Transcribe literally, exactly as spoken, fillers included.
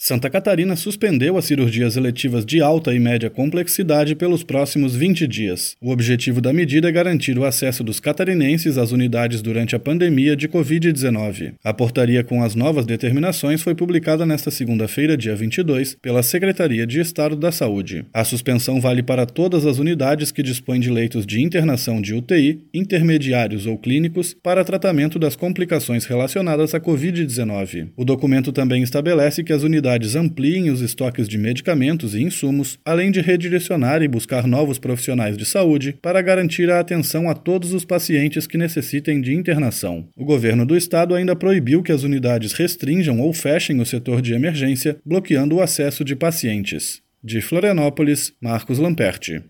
Santa Catarina suspendeu as cirurgias eletivas de alta e média complexidade pelos próximos vinte dias. O objetivo da medida é garantir o acesso dos catarinenses às unidades durante a pandemia de covid dezenove. A portaria com as novas determinações foi publicada nesta segunda-feira, dia vinte e dois, pela Secretaria de Estado da Saúde. A suspensão vale para todas as unidades que dispõem de leitos de internação de U T I, intermediários ou clínicos, para tratamento das complicações relacionadas à covid dezenove. O documento também estabelece que as unidades ampliem os estoques de medicamentos e insumos, além de redirecionar e buscar novos profissionais de saúde para garantir a atenção a todos os pacientes que necessitem de internação. O governo do estado ainda proibiu que as unidades restringam ou fechem o setor de emergência, bloqueando o acesso de pacientes. De Florianópolis, Marcos Lamperti.